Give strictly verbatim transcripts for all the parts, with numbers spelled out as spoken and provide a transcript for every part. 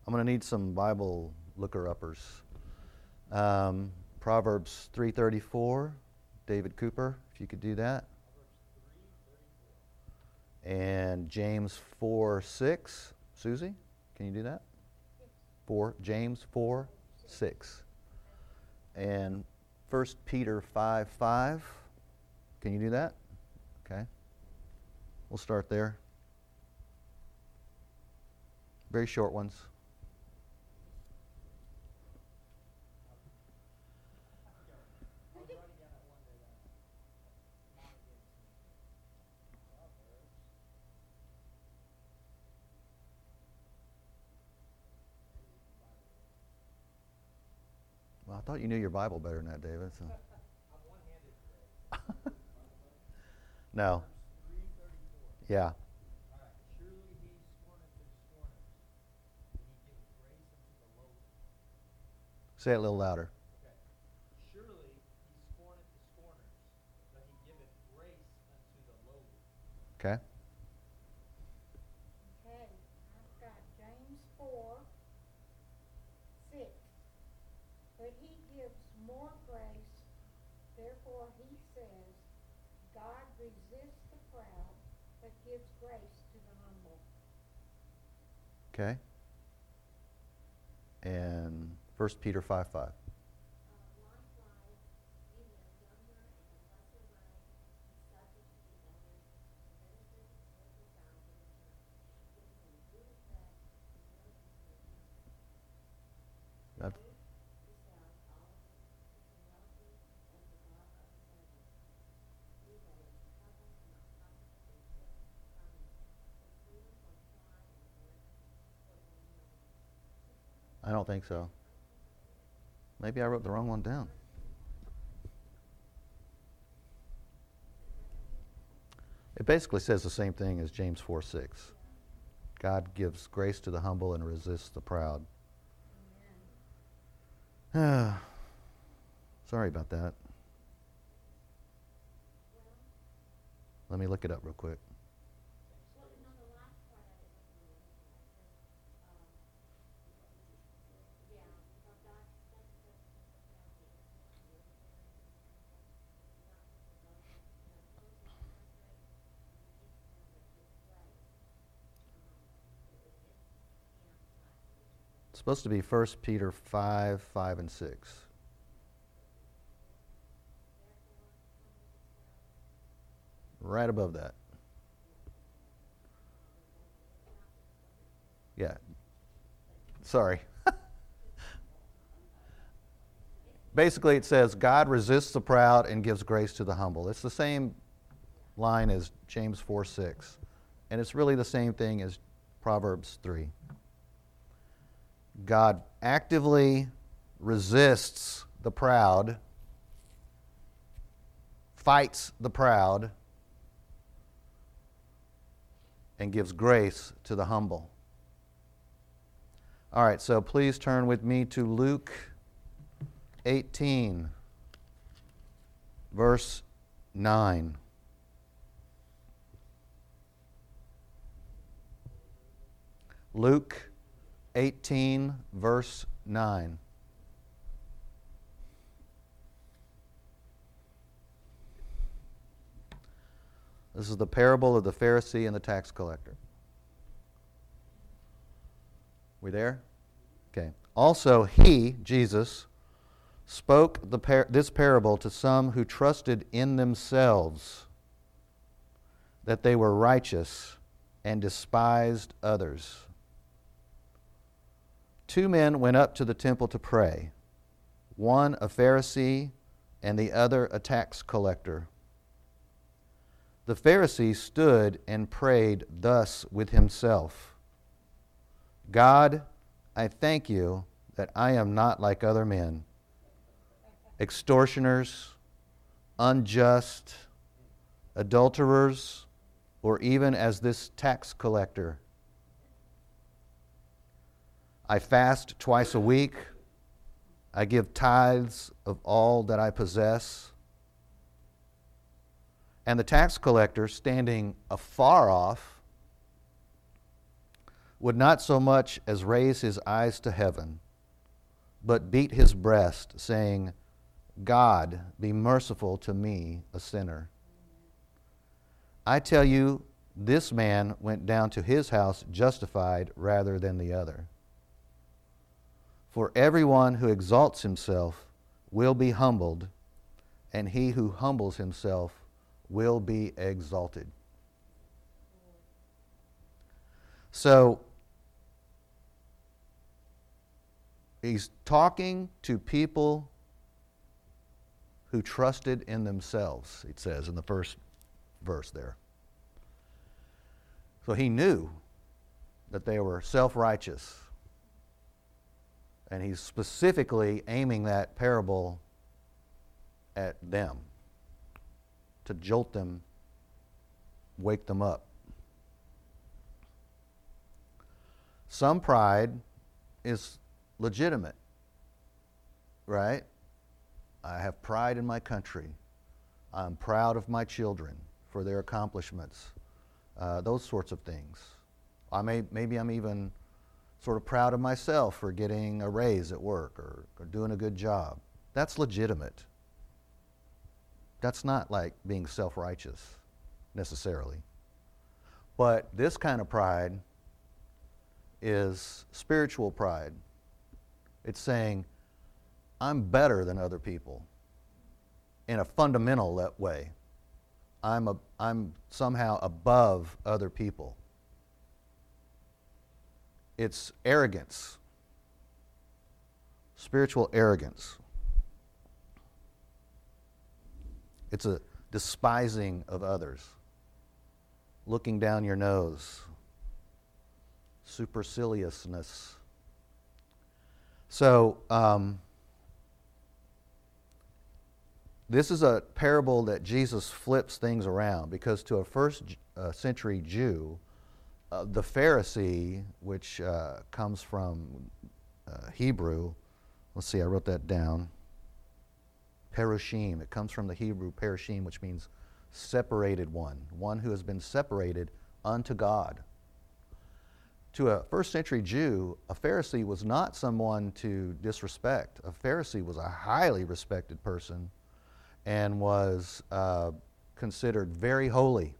I'm going to need some Bible looker-uppers. Um, Proverbs three thirty-four, David Cooper, if you could do that. And James four six, Susie, can you do that? Four, James four six. And First Peter five five, can you do that? Okay. We'll start there. Very short ones. Well, I thought you knew your Bible better than that, David. So. No. Yeah. Say it a little louder. Okay. Surely he scorneth the scorners, but he giveth grace unto the lowly. Okay. Okay, I've got James four six. But he gives more grace, therefore he says, God resists the proud, but gives grace to the humble. Okay. And First Peter five five. That's I don't think so. Maybe I wrote the wrong one down. It basically says the same thing as James four six. God gives grace to the humble and resists the proud. Amen. Sorry about that. Let me look it up real quick. It's supposed to be First Peter five, five, and six. Right above that. Yeah. Sorry. Basically, it says, God resists the proud and gives grace to the humble. It's the same line as James four six. And it's really the same thing as Proverbs three. God actively resists the proud, fights the proud, and gives grace to the humble. All right, so please turn with me to Luke eighteen, verse nine. Luke eighteen, verse nine. This is the parable of the Pharisee and the tax collector. We there? Okay. Also, he, Jesus, spoke the par- this parable to some who trusted in themselves that they were righteous and despised others. Two men went up to the temple to pray, one a Pharisee and the other a tax collector. The Pharisee stood and prayed thus with himself, God, I thank you that I am not like other men, extortioners, unjust, adulterers, or even as this tax collector. I fast twice a week. I give tithes of all that I possess. And the tax collector, standing afar off, would not so much as raise his eyes to heaven, but beat his breast, saying, God, be merciful to me, a sinner. I tell you, this man went down to his house justified rather than the other. For everyone who exalts himself will be humbled, and he who humbles himself will be exalted. So, he's talking to people who trusted in themselves, it says in the first verse there. So he knew that they were self-righteous. And he's specifically aiming that parable at them to jolt them, wake them up. Some pride is legitimate, right? I have pride in my country. I'm proud of my children for their accomplishments. Uh, those sorts of things. I may, maybe I'm even sort of proud of myself for getting a raise at work or, or doing a good job. That's legitimate. That's not like being self-righteous necessarily. But this kind of pride is spiritual pride. It's saying, I'm better than other people in a fundamental le- way. I'm, a, I'm somehow above other people. It's arrogance, spiritual arrogance. It's a despising of others, looking down your nose, superciliousness. So, um, this is a parable that Jesus flips things around, because to a first uh, century Jew, uh, the Pharisee, which uh, comes from uh, Hebrew, let's see, I wrote that down, Perushim. It comes from the Hebrew Perushim, which means separated one, one who has been separated unto God. To a first century Jew, a Pharisee was not someone to disrespect. A Pharisee was a highly respected person and was uh, considered very holy,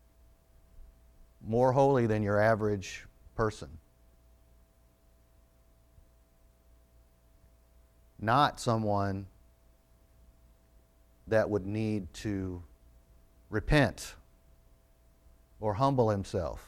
more holy than your average person. Not someone that would need to repent or humble himself.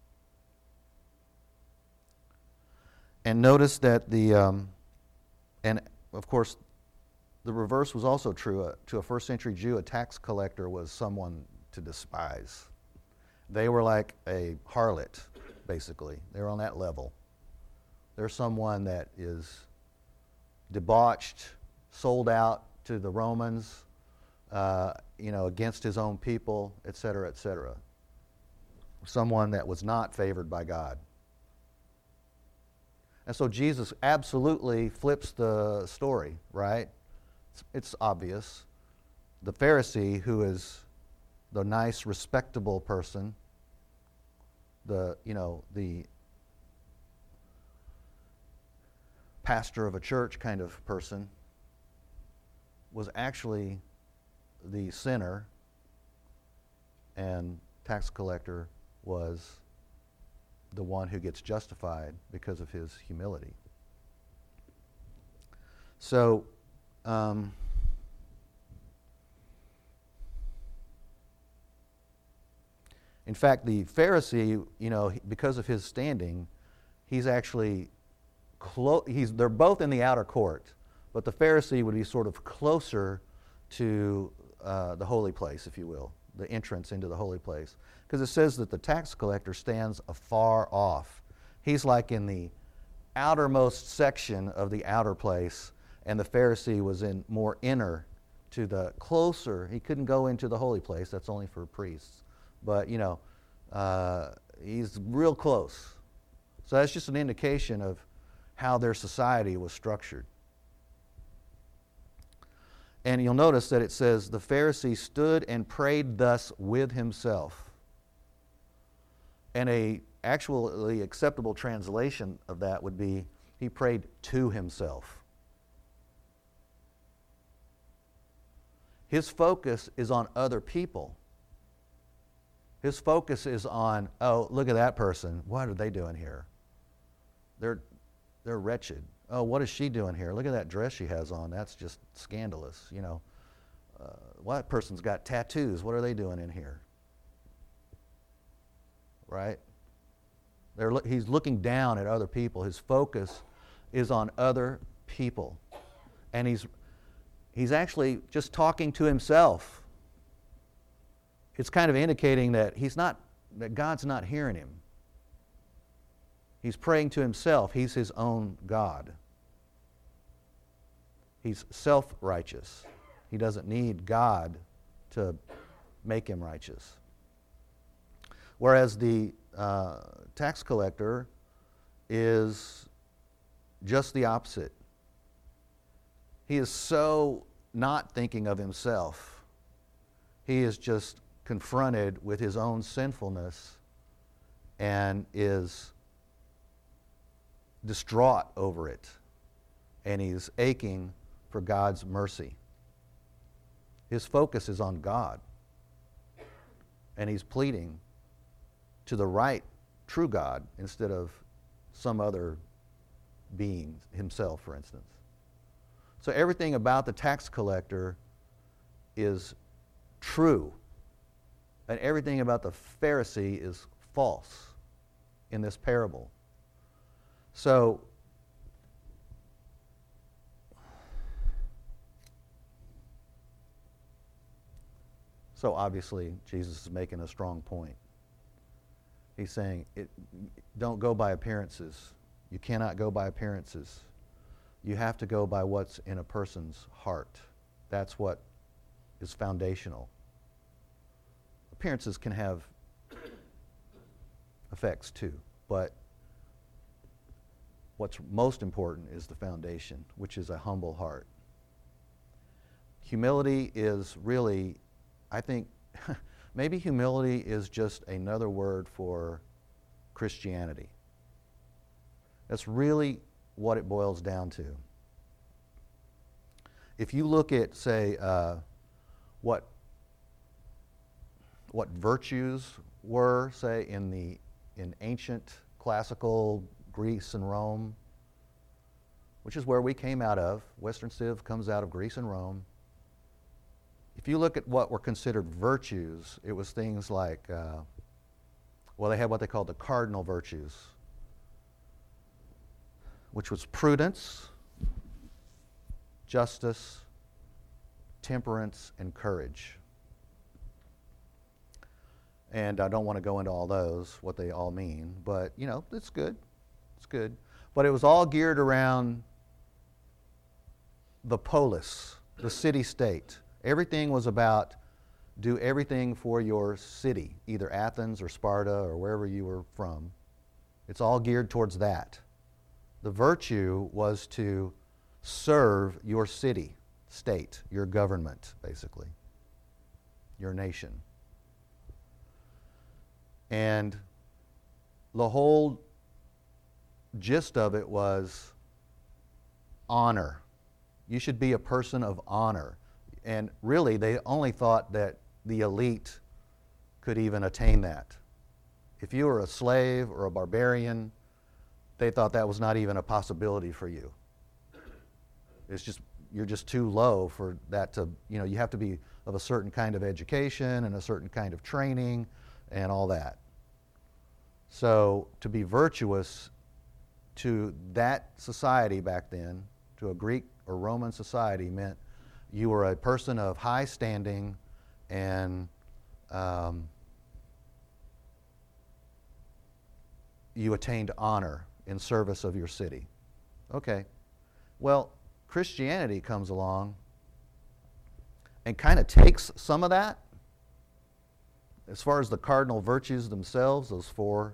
And notice that the, um, and of course, the reverse was also true. Uh, to a first century Jew, a tax collector was someone to despise. They were like a harlot, basically. They were on that level. They're someone that is debauched, sold out to the Romans, uh, you know, against his own people, et cetera, et cetera. Someone that was not favored by God. And so Jesus absolutely flips the story, right? It's, it's obvious. The Pharisee, who is the nice, respectable person, the, you know, the pastor of a church kind of person, was actually the sinner, and tax collector was the one who gets justified because of his humility. So, um, in fact, the Pharisee, you know, because of his standing, he's actually clo- he's they're both in the outer court, but the Pharisee would be sort of closer to uh, the holy place, if you will, the entrance into the holy place. Because it says that the tax collector stands afar off. He's like in the outermost section of the outer place, and the Pharisee was in more inner to the closer. He couldn't go into the holy place. That's only for priests. But, you know, uh, he's real close. So that's just an indication of how their society was structured. And you'll notice that it says, the Pharisee stood and prayed thus with himself. And a actually acceptable translation of that would be he prayed to himself. His focus is on other people. His focus is on, oh, look at that person. What are they doing here? They're, they're wretched. Oh, what is she doing here? Look at that dress she has on. That's just scandalous. You know, uh, well, that person's got tattoos. What are they doing in here? Right? They're, he's looking down at other people. His focus is on other people. And he's He's actually just talking to himself. It's kind of indicating that he's not, that God's not hearing him. He's praying to himself. He's his own God. He's self-righteous. He doesn't need God to make him righteous. Whereas the uh, tax collector is just the opposite. He is so not thinking of himself. He is just confronted with his own sinfulness and is distraught over it. And he's aching for God's mercy. His focus is on God. And he's pleading to the right, true God instead of some other being, himself, for instance. So everything about the tax collector is true, and everything about the Pharisee is false in this parable. So so obviously Jesus is making a strong point. He's saying, it, don't go by appearances. You cannot go by appearances. You have to go by what's in a person's heart. That's what is foundational. Appearances can have effects too, but what's most important is the foundation, which is a humble heart. Humility is really, I think, maybe humility is just another word for Christianity. That's really what it boils down to. If you look at, say, uh, what what virtues were, say, in the in ancient classical Greece and Rome, which is where we came out of. Western Civ comes out of Greece and Rome. If you look at what were considered virtues, it was things like, uh, well, they had what they called the cardinal virtues, which was prudence, justice, temperance, and courage. And I don't want to go into all those, what they all mean, but, you know, it's good. It's good. But it was all geared around the polis, the city-state. Everything was about do everything for your city, either Athens or Sparta or wherever you were from. It's all geared towards that. The virtue was to serve your city, state, your government, basically, your nation. And the whole gist of it was honor. You should be a person of honor. And really, they only thought that the elite could even attain that. If you were a slave or a barbarian, they thought that was not even a possibility for you. It's just, you're just too low for that to, you know, you have to be of a certain kind of education and a certain kind of training and all that. So to be virtuous to that society back then, to a Greek or Roman society, meant you were a person of high standing and um, you attained honor in service of your city. Okay. Well, Christianity comes along and kind of takes some of that. As far as the cardinal virtues themselves, those four,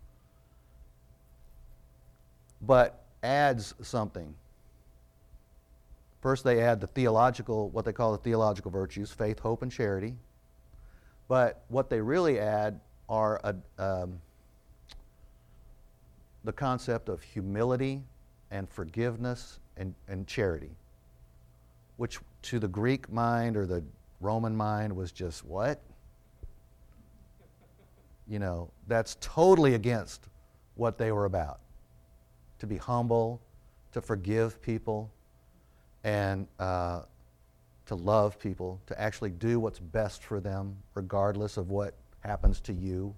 but adds something. First, they add the theological, what they call the theological virtues, faith, hope, and charity. But what they really add are a, um, the concept of humility and forgiveness and, and charity, which to the Greek mind or the Roman mind was just, what? You know, that's totally against what they were about. To be humble, to forgive people, and uh, to love people, to actually do what's best for them, regardless of what happens to you.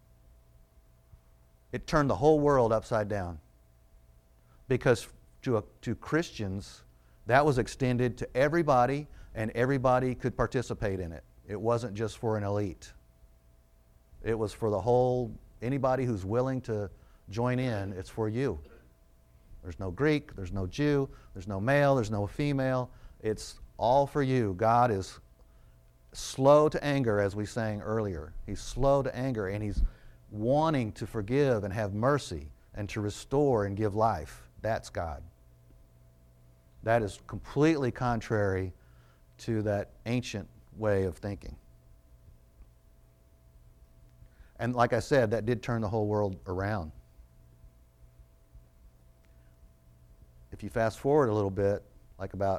It turned the whole world upside down. Because to, a, to Christians, that was extended to everybody, and everybody could participate in it. It wasn't just for an elite. It was for the whole, anybody who's willing to join in, it's for you. There's no Greek, there's no Jew, there's no male, there's no female. It's all for you. God is slow to anger, as we sang earlier. He's slow to anger, and he's wanting to forgive and have mercy and to restore and give life. That's God. That is completely contrary to that ancient way of thinking. And like I said, that did turn the whole world around. If you fast forward a little bit, like about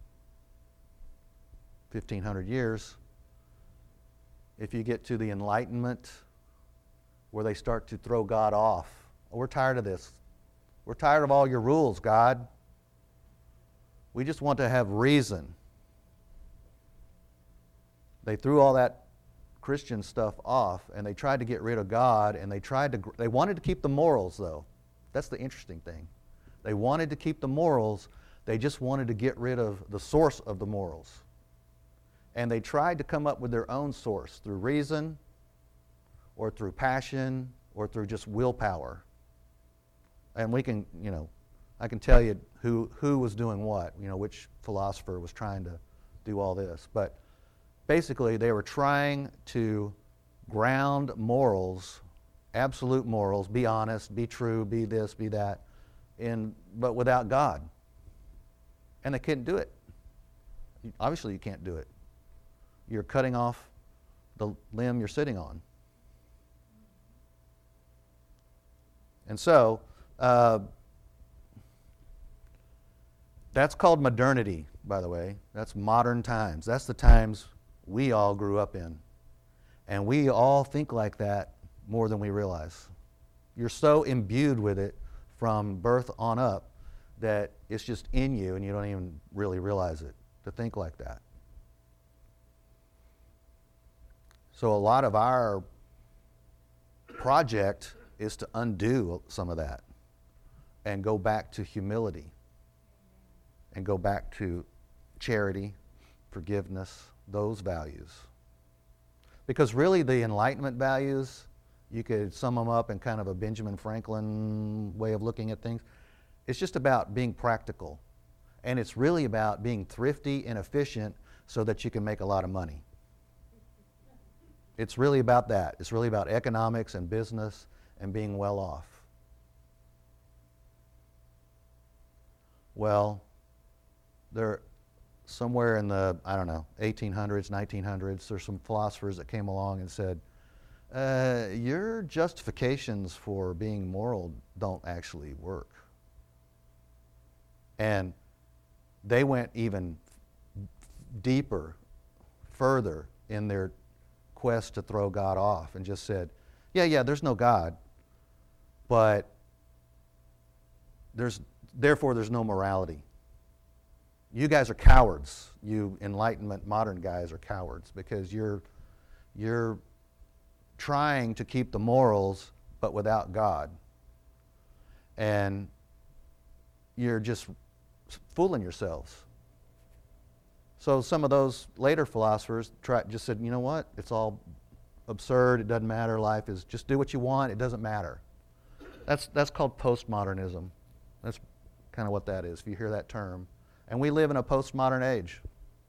fifteen hundred years, if you get to the Enlightenment, where they start to throw God off. Oh, we're tired of this. We're tired of all your rules, God. We just want to have reason. They threw all that Christian stuff off, and they tried to get rid of God, and they tried to, they wanted to keep the morals, though. That's the interesting thing. They wanted to keep the morals, they just wanted to get rid of the source of the morals. And they tried to come up with their own source through reason, or through passion, or through just willpower. And we can, you know, I can tell you who, who was doing what, you know, which philosopher was trying to do all this. But basically, they were trying to ground morals, absolute morals, be honest, be true, be this, be that, in, but without God. And they couldn't do it. Obviously, you can't do it. You're cutting off the limb you're sitting on. And so, uh, that's called modernity, by the way. That's modern times. That's the times we all grew up in. And we all think like that more than we realize. You're so imbued with it from birth on up that it's just in you and you don't even really realize it, to think like that. So a lot of our project is to undo some of that and go back to humility and go back to charity, forgiveness, those values. Because really the Enlightenment values, you could sum them up in kind of a Benjamin Franklin way of looking at things. It's just about being practical. And it's really about being thrifty and efficient so that you can make a lot of money. It's really about that. It's really about economics and business and being well off. Well, there, somewhere in the, I don't know, eighteen hundreds, nineteen hundreds, there's some philosophers that came along and said, uh, your justifications for being moral don't actually work. And they went even deeper, further in their quest to throw God off and just said, yeah, yeah, there's no God, but there's therefore there's no morality. You guys are cowards. You Enlightenment modern guys are cowards because you're you're trying to keep the morals but without God. And you're just fooling yourselves. So some of those later philosophers try, just said, you know what? It's all absurd. It doesn't matter. Life is just do what you want. It doesn't matter. That's that's called postmodernism. That's kind of what that is, if you hear that term. And we live in a postmodern age.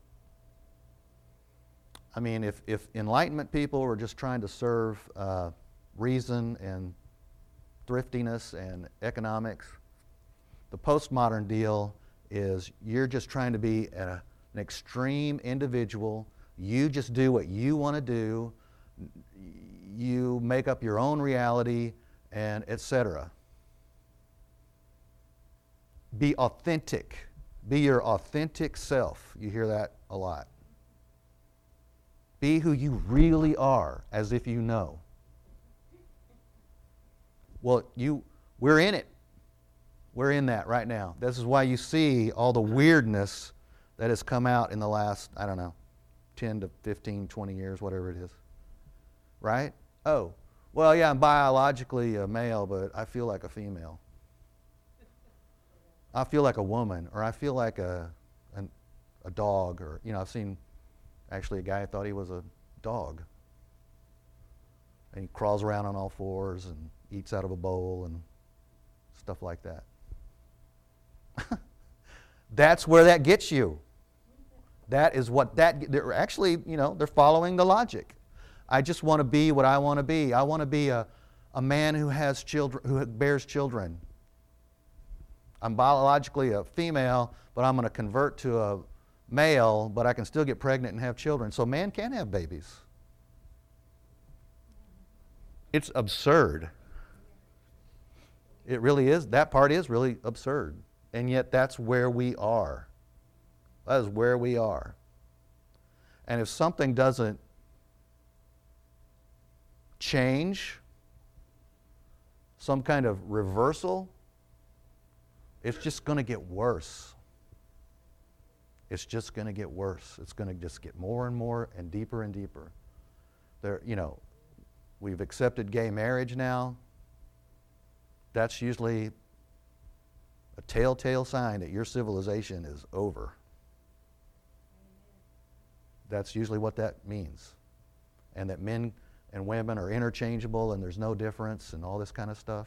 I mean, if, if Enlightenment people were just trying to serve uh, reason and thriftiness and economics, the postmodern deal is you're just trying to be a, an extreme individual. You just do what you want to do. You make up your own reality, and et cetera. Be authentic. Be your authentic self. You hear that a lot. Be who you really are, as if you know. Well, you, we're in it. We're in that right now. This is why you see all the weirdness that has come out in the last, I don't know, ten to fifteen, twenty years, whatever it is. Right? Oh, well, yeah, I'm biologically a male, but I feel like a female. I feel like a woman, or I feel like a, an, a dog, or, you know, I've seen actually a guy who thought he was a dog. And he crawls around on all fours and eats out of a bowl and stuff like that. That's where that gets you. That is what that, they're actually, you know, they're following the logic. I just want to be what I want to be. I want to be a, a man who has children, who bears children. I'm biologically a female, but I'm going to convert to a male, but I can still get pregnant and have children. So man can have babies. It's absurd. It really is. That part is really absurd. And yet that's where we are. That is where we are. And if something doesn't change, some kind of reversal, it's just going to get worse. It's just going to get worse. It's going to just get more and more and deeper and deeper. There, you know, we've accepted gay marriage now. That's usually a telltale sign that your civilization is over. That's usually what that means. And that men and women are interchangeable and there's no difference and all this kind of stuff.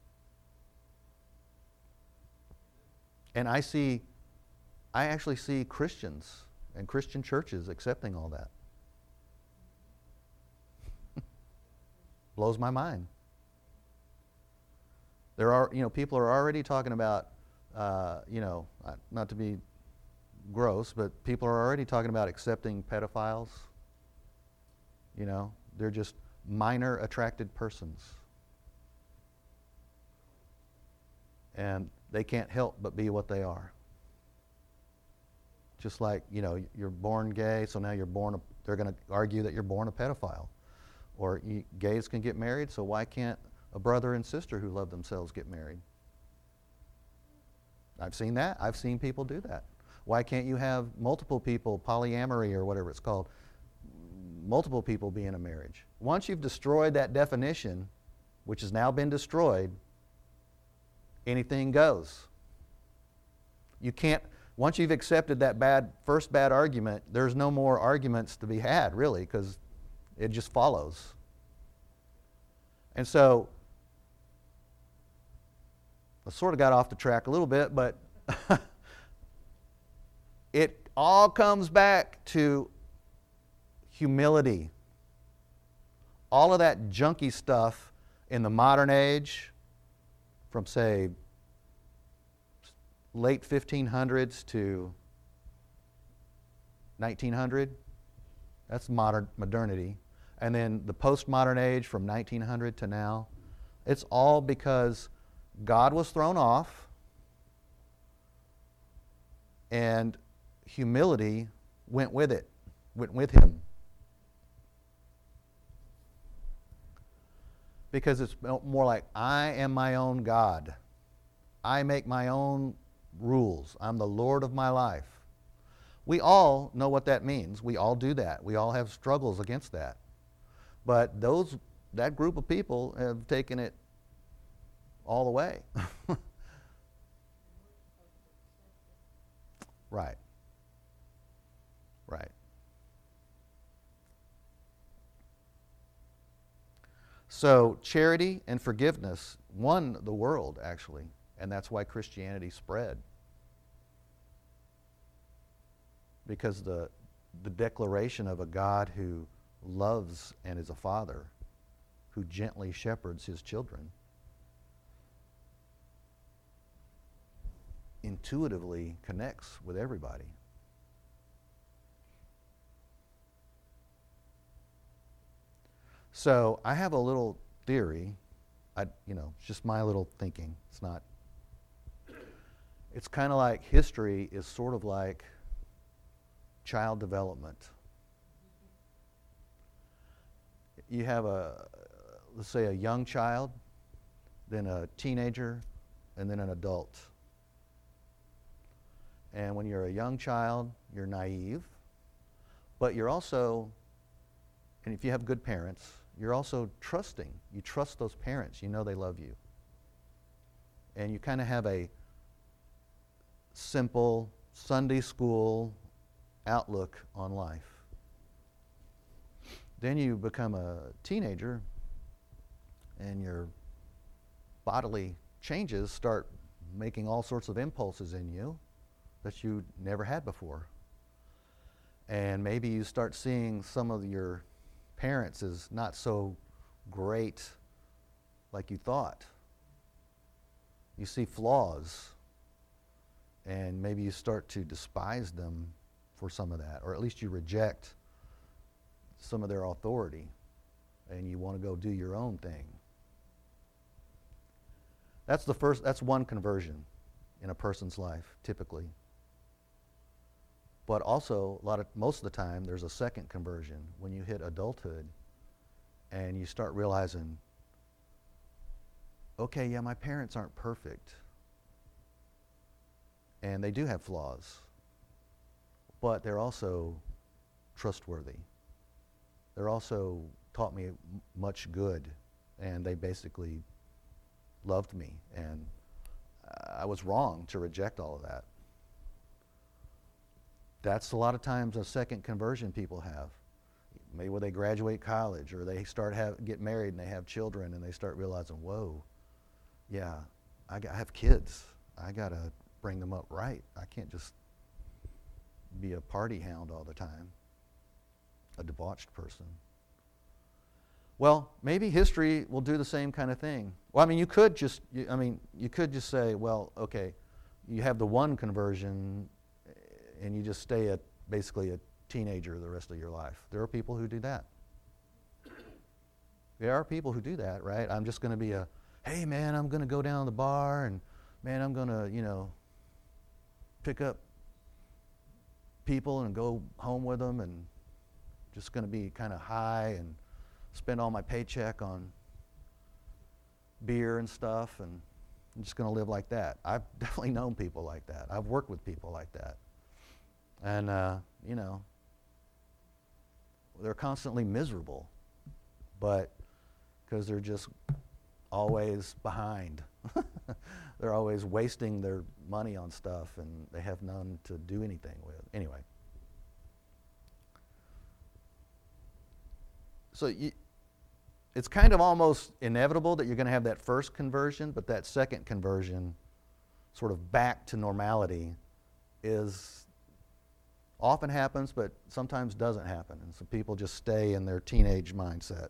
And I see, I actually see Christians and Christian churches accepting all that. Blows my mind. There are, you know, people are already talking about, uh, you know, not to be gross, but people are already talking about accepting pedophiles. You know, they're just minor attracted persons. And they can't help but be what they are. Just like, you know, you're born gay, so now you're born, a, they're going to argue that you're born a pedophile. Or you, gays can get married, so why can't a brother and sister who love themselves get married? I've seen that. I've seen people do that. Why can't you have multiple people, polyamory or whatever it's called, multiple people be in a marriage? Once you've destroyed that definition, which has now been destroyed, anything goes. You can't, once you've accepted that bad, first bad argument, there's no more arguments to be had, really, because it just follows. And so, I sort of got off the track a little bit, but it all comes back to humility. All of that junky stuff in the modern age, from say late fifteen hundreds to nineteen hundred, that's modern modernity. And then the postmodern age from nineteen hundred to now, it's all because God was thrown off and humility went with it, went with him. Because it's more like, I am my own God. I make my own rules. I'm the Lord of my life. We all know what that means. We all do that. We all have struggles against that. But those, that group of people have taken it all the way. Right. Right. So charity and forgiveness won the world, actually, and that's why Christianity spread. Because the, the declaration of a God who loves and is a father, who gently shepherds his children, intuitively connects with everybody. So I have a little theory. I, you know, it's just my little thinking. It's not. It's kind of like history is sort of like child development. You have a, let's say, a young child, then a teenager, and then an adult. And when you're a young child, you're naive, but you're also, and if you have good parents, you're also trusting. You trust those parents. You know they love you. And you kind of have a simple Sunday school outlook on life. Then you become a teenager, and your bodily changes start making all sorts of impulses in you that you never had before. And maybe you start seeing some of your parents as not so great like you thought. You see flaws, and maybe you start to despise them for some of that, or at least you reject some of their authority, and you want to go do your own thing. That's the first, that's one conversion in a person's life, typically. But also, a lot of, most of the time, there's a second conversion when you hit adulthood and you start realizing, okay, yeah, my parents aren't perfect. And they do have flaws. But they're also trustworthy. They're also taught me m- much good. And they basically loved me. And I was wrong to reject all of that. That's a lot of times a second conversion people have. Maybe when they graduate college, or they start have get married and they have children, and they start realizing, whoa, yeah, I, got, I have kids. I got to bring them up right. I can't just be a party hound all the time, a debauched person. Well, maybe history will do the same kind of thing. Well, I mean, you could just, you, I mean, you could just say, well, okay, you have the one conversion, and you just stay a, basically a teenager the rest of your life. There are people who do that. There are people who do that, right? I'm just going to be a, hey, man, I'm going to go down to the bar, and, man, I'm going to, you know, pick up people and go home with them, and just going to be kind of high and spend all my paycheck on beer and stuff, and I'm just going to live like that. I've definitely known people like that. I've worked with people like that. And, uh, you know, they're constantly miserable, but because they're just always behind. They're always wasting their money on stuff, and they have none to do anything with. Anyway. So you, it's kind of almost inevitable that you're going to have that first conversion, but that second conversion, sort of back to normality, is often happens, but sometimes doesn't happen. And so people just stay in their teenage mindset.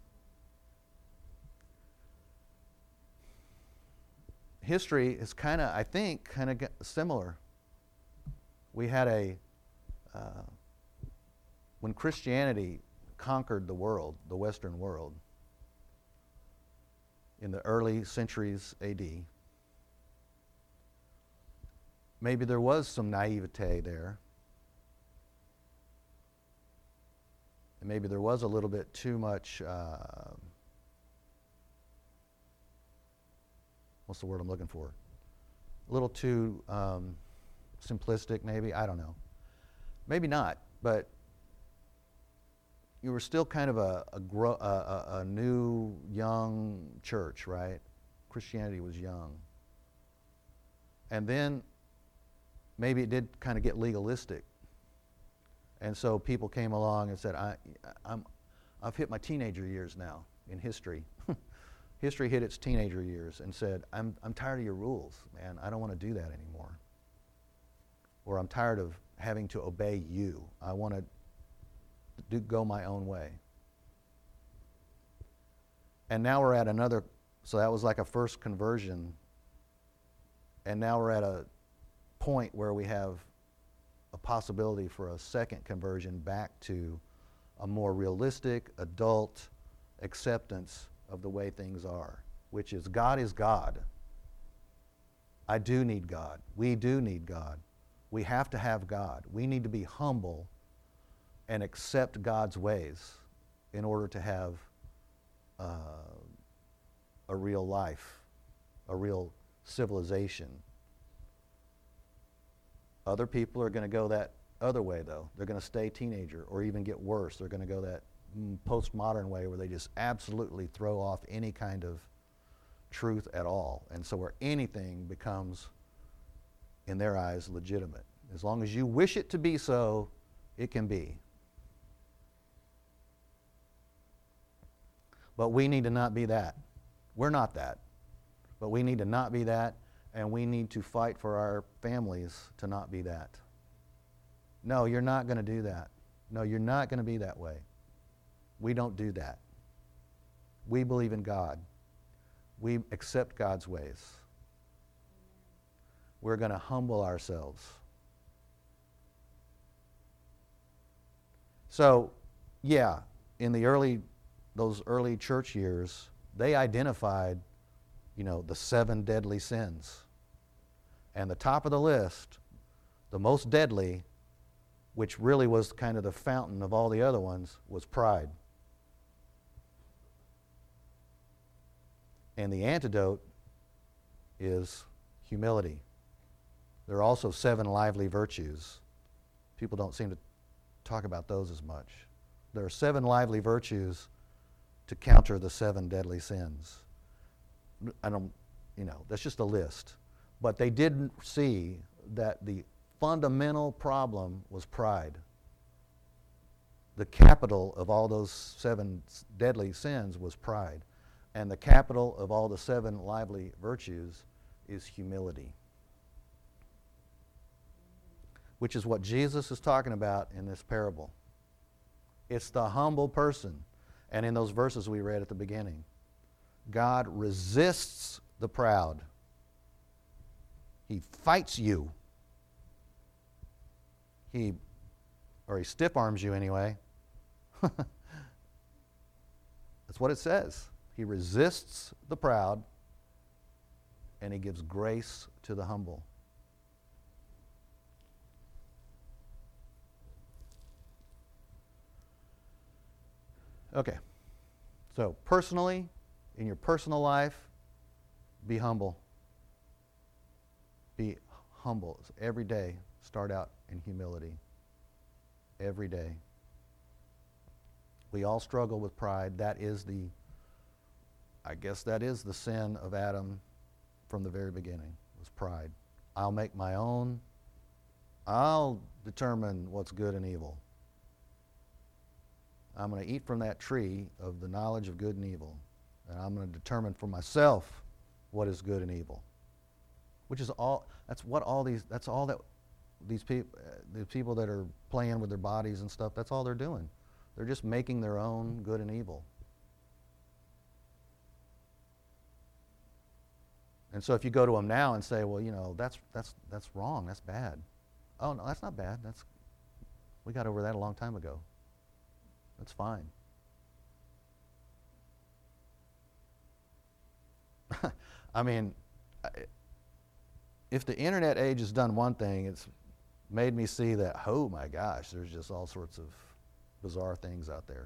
History is kind of, I think, kind of similar. We had a, uh, when Christianity conquered the world, the Western world, in the early centuries A D, maybe there was some naivete there. And maybe there was a little bit too much, uh, what's the word I'm looking for? A little too um, simplistic, maybe. I don't know. Maybe not, but you were still kind of a, a, gro- a, a, a new, young church, right? Christianity was young. And then maybe it did kind of get legalistic. And so people came along and said, I, I'm, I've hit my teenager years now in history. History hit its teenager years and said, I'm, I'm tired of your rules, man. I don't want to do that anymore. Or I'm tired of having to obey you. I want to do, go my own way. And now we're at another, so that was like a first conversion. And now we're at a point where we have a possibility for a second conversion back to a more realistic, adult acceptance of the way things are, which is God is God. I do need God. We do need God. We have to have God. We need to be humble and accept God's ways in order to have uh, a real life, a real civilization. Other people are going to go that other way, though. They're going to stay teenager, or even get worse. They're going to go that mm, postmodern way where they just absolutely throw off any kind of truth at all. And so where anything becomes, in their eyes, legitimate. As long as you wish it to be so, it can be. But we need to not be that. We're not that. But we need to not be that, and we need to fight for our families to not be that. No, you're not going to do that. No, you're not going to be that way. We don't do that. We believe in God. We accept God's ways. We're going to humble ourselves. So, yeah, in the early, those early church years, they identified, you know, the seven deadly sins. And the top of the list, the most deadly, which really was kind of the fountain of all the other ones, was pride. And the antidote is humility. There are also seven lively virtues. People don't seem to talk about those as much. There are seven lively virtues to counter the seven deadly sins. I don't, you know, that's just a list. But they didn't see that the fundamental problem was pride. The capital of all those seven deadly sins was pride. And the capital of all the seven lively virtues is humility, which is what Jesus is talking about in this parable. It's the humble person. And in those verses we read at the beginning, God resists the proud. He fights you. He, or he stiff arms you anyway. That's what it says. He resists the proud, and he gives grace to the humble. Okay. So personally, in your personal life, be humble. Be humble. Every day, start out in humility. Every day. We all struggle with pride. That is the, I guess that is the sin of Adam from the very beginning, was pride. I'll make my own. I'll determine what's good and evil. I'm going to eat from that tree of the knowledge of good and evil. And I'm going to determine for myself what is good and evil. Which is all, that's what all these, that's all that these people, uh, the people that are playing with their bodies and stuff, that's all they're doing. They're just making their own good and evil. And so if you go to them now and say, well, you know, that's that's that's wrong, that's bad. Oh, no, that's not bad. That's, we got over that a long time ago. That's fine. I mean, if the internet age has done one thing, it's made me see that, oh my gosh, there's just all sorts of bizarre things out there.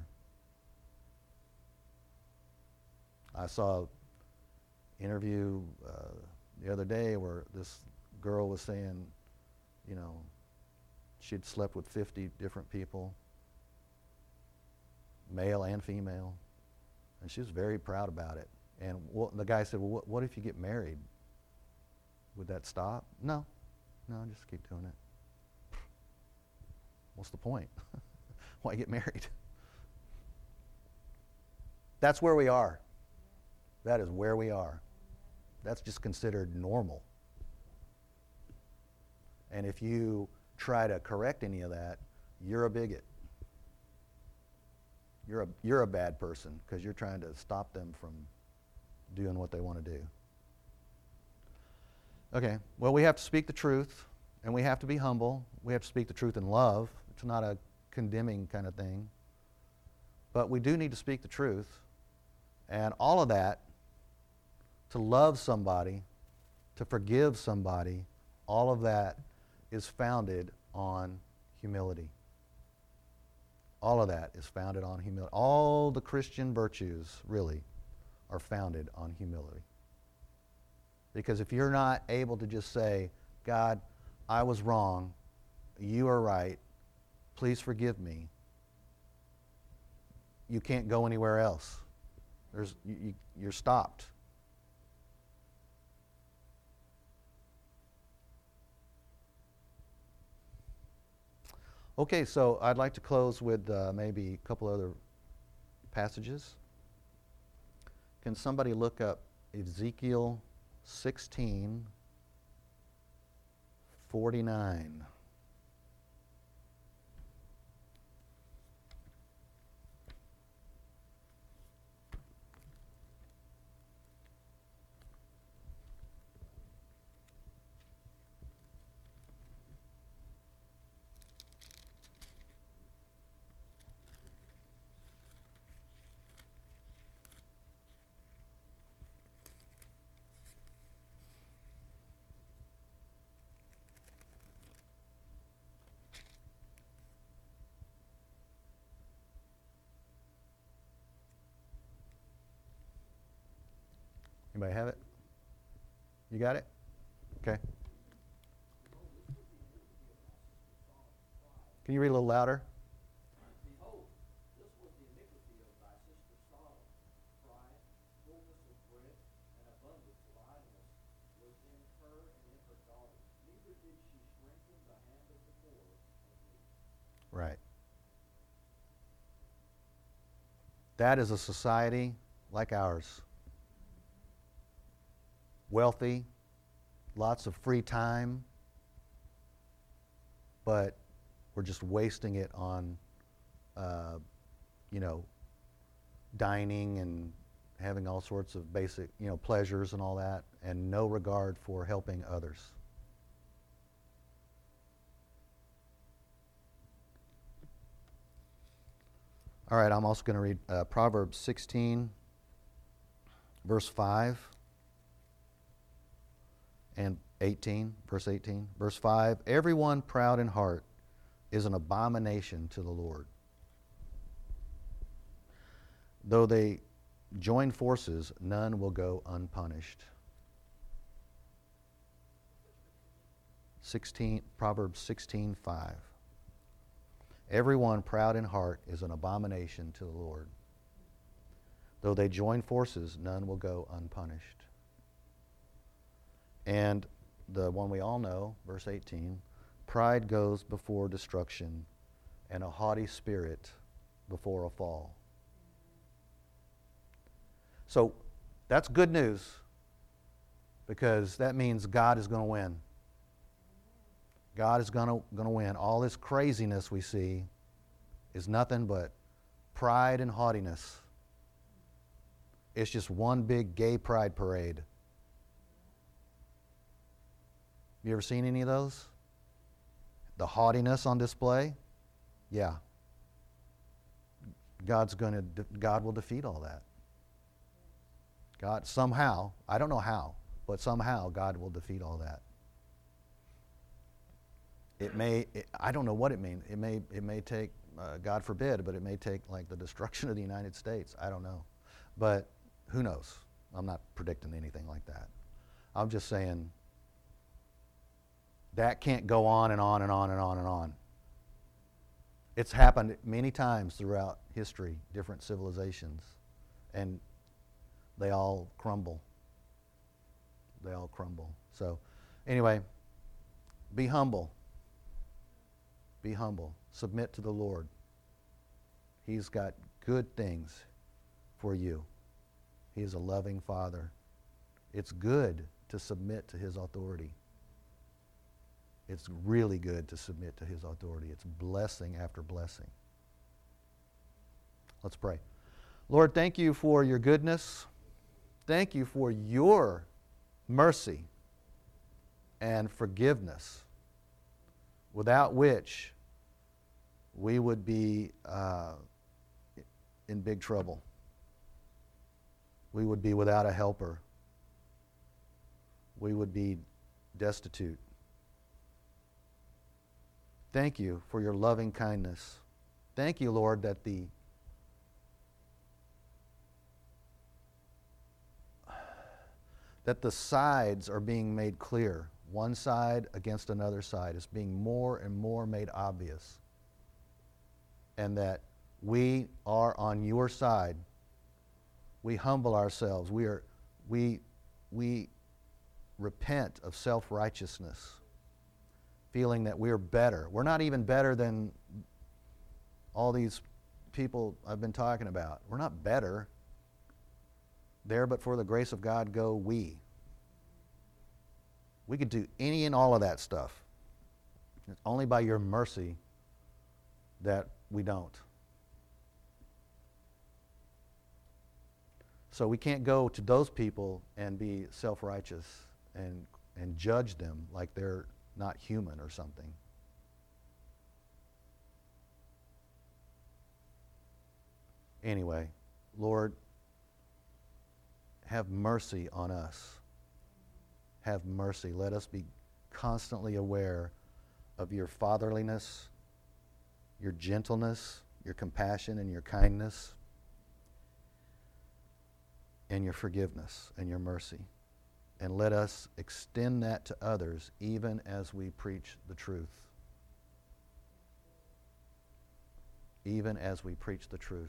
I saw an interview uh, the other day where this girl was saying, you know, she'd slept with fifty different people, male and female, and she was very proud about it. And what, the guy said, well, what, what if you get married? Would that stop? No. No, just keep doing it. What's the point? Why get married? That's where we are. That is where we are. That's just considered normal. And if you try to correct any of that, you're a bigot. You're a, you're a bad person because you're trying to stop them from doing what they want to do. Okay, well, we have to speak the truth, and we have to be humble. We have to speak the truth in love. It's not a condemning kind of thing. But we do need to speak the truth. And all of that, to love somebody, to forgive somebody, all of that is founded on humility. All of that is founded on humility. All the Christian virtues, really, are founded on humility. Because if you're not able to just say, God, I was wrong, you are right, please forgive me, you can't go anywhere else. There's, you, you, you're stopped. Okay, so I'd like to close with uh, maybe a couple other passages. Can somebody look up Ezekiel sixteen forty-nine? Anybody have it? You got it? Okay. Can you read a little louder? Behold, this was the iniquity of thy sister Sodom. Pride, fullness of bread, and abundance of idleness was in her and in her daughters. Neither did she strengthen the hand of the poor of me. Right. That is a society like ours. Wealthy, lots of free time, but we're just wasting it on, uh, you know, dining and having all sorts of basic, you know, pleasures and all that, and no regard for helping others. All right, I'm also going to read uh, Proverbs sixteen, verse five. And eighteen, verse eighteen. Verse five, everyone proud in heart is an abomination to the Lord. Though they join forces, none will go unpunished. sixteen, Proverbs sixteen, five. Everyone proud in heart is an abomination to the Lord. Though they join forces, none will go unpunished. And the one we all know, verse eighteen, pride goes before destruction, and a haughty spirit before a fall. So that's good news, because that means God is going to win. God is going to going to win. All this craziness we see is nothing but pride and haughtiness. It's just one big gay pride parade. You ever seen any of those? The haughtiness on display? Yeah. God's going to de- God will defeat all that. God somehow, I don't know how, but somehow God will defeat all that. It may, it, I don't know what it means. It may, it may take, uh, God forbid, but it may take like the destruction of the United States. I don't know. But who knows? I'm not predicting anything like that. I'm just saying that can't go on and on and on and on and on. It's happened many times throughout history, different civilizations, and they all crumble. They all crumble. So anyway, be humble. Be humble. Submit to the Lord. He's got good things for you. He is a loving Father. It's good to submit to His authority. It's really good to submit to His authority. It's blessing after blessing. Let's pray. Lord, thank you for your goodness. Thank you for your mercy and forgiveness, without which we would be uh, in big trouble. We would be without a helper. we would be destitute. Thank you for your loving kindness. Thank you, Lord, that the that the sides are being made clear. One side against another side is being more and more made obvious. And that we are on your side. We humble ourselves. We are we we repent of self-righteousness, feeling that we're better. We're not even better than all these people I've been talking about. We're not better. There but for the grace of God go we. We could do any and all of that stuff. It's only by your mercy that we don't. So we can't go to those people and be self-righteous and and judge them like they're not human or something. Anyway, Lord, have mercy on us. Have mercy. Let us be constantly aware of your fatherliness, your gentleness, your compassion, and your kindness, and your forgiveness and your mercy. And let us extend that to others even as we preach the truth. Even as we preach the truth.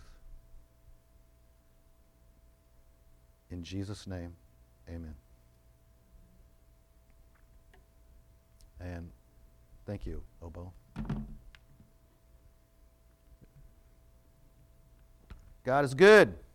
In Jesus' name, amen. And thank you, Obo. God is good.